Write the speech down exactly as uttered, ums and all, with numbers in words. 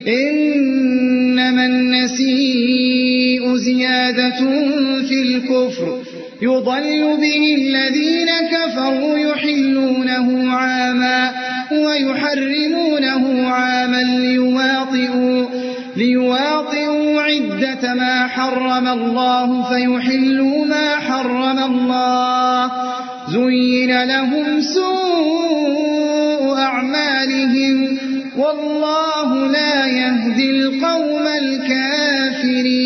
إنما النسيء زيادة في الكفر يضل به الذين كفروا يحلونه عاما ويحرمونه عاما ليواطئوا, ليواطئوا عدة ما حرم الله فيحلوا ما حرم الله. زين لهم سوء أعمالهم والله لا يهدي القوم الكافرين.